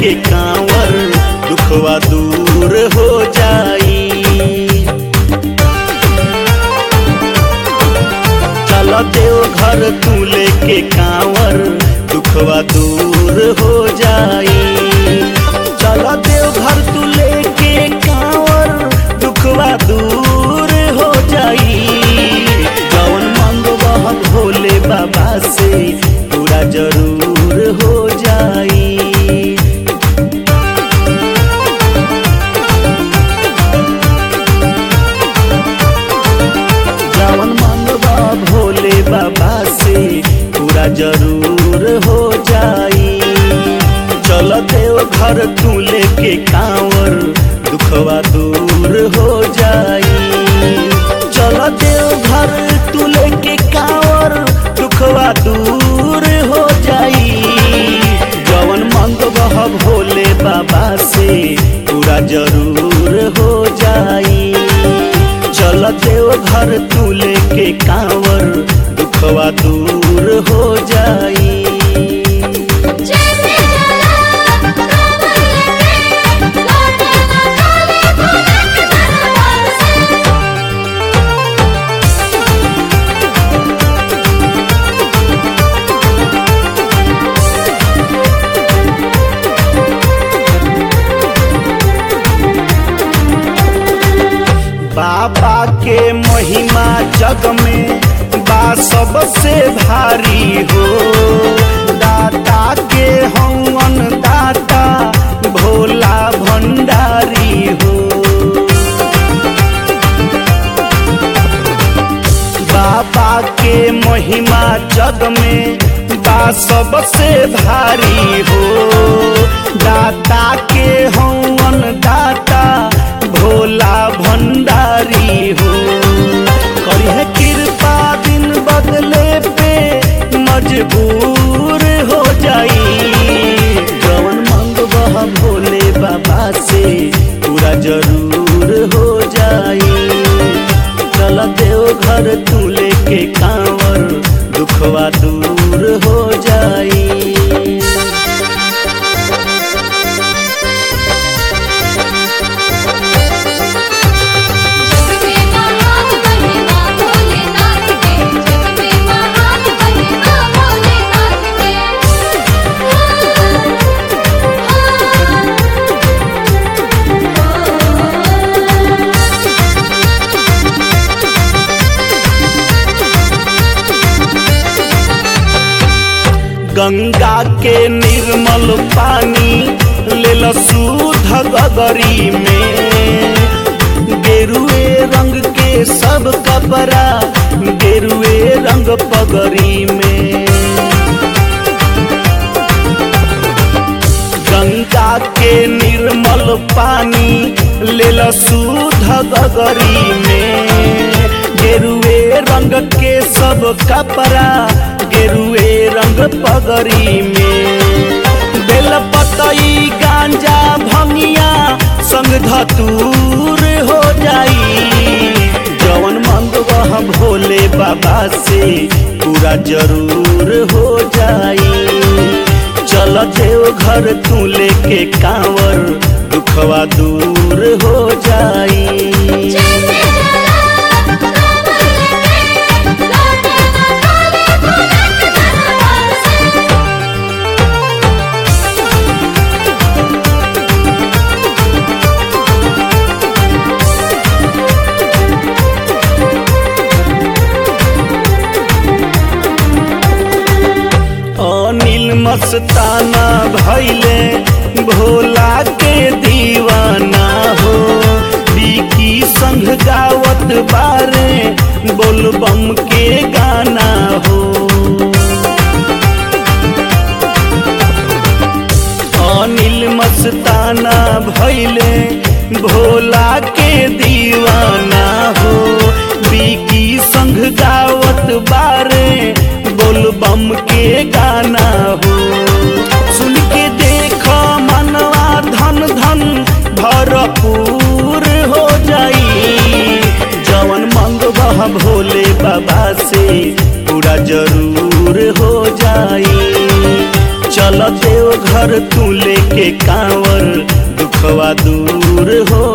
लेके कांवर दुखवा दूर हो जाई। चल देवघर तू लेके कांवर दुखवा दूर हो जाई। चल देवघर तू लेके कांवर दुखवा दूर हो जाई। जवन मंगवा भोले बाबा से पूरा जरूर हो जाई। जवन मंगवा भोले बाबा से पूरा जरूर हो जाई। चल देवघर तू लेके कांवर दुखवा दूर हो जाई। चल देवघर तू लेके कांवर दुखवा दूर हो जाई। जवन मंगवा भोले बाबा से पूरा जरूर हो जाई। चल देवघर तू लेके कांवर दुखवा दूर हो जाई। बाबा के महिमा जग में बा सबसे भारी हो। दाता के हवन दाता भोला भंडारी हो। बाबा के महिमा जग में बा सबसे भारी हो। दाता के हवन दाता भोला भंडारी हो। करिए कृपा दिन बदले पे मजबूर हो जाई। जवन मंगवा भोले बाबा से पूरा जरूर हो जाई। चल देवघर तू लेके कांवर दुखवा दूर हो जाई। गंगा के निर्मल पानी लेल शुद्ध गगरी में। गेरुए रंग के सब कपड़ा गेरुए रंग पगरी में। गंगा के निर्मल पानी लेल शुद्ध गगरी में। गेरुए रंग के सब कपड़ा गेरुए रंग पगरी में। बेल पतई गांजा भंगिया संग धतूर हो जाई। जवन मंगवा भोले बाबा से पूरा जरूर हो जाई। चल देवघर तू लेके कांवर दुखवा दूर हो जाई। मस्ताना भैले भोला के दीवाना हो। बीकी संग गावत बारे बोलबम के गाना हो। अनिल मस्ताना भैले भोला के दीवाना हो। बीकी संग गावत बारे बोलबम के गाना हो। सुन के देख मनवा धन धन भरपूर हो जाई। जवन मंगवा भोले बाबा से पूरा जरूर हो जाई। चल देवघर तू लेके के कांवर दुखवा दूर हो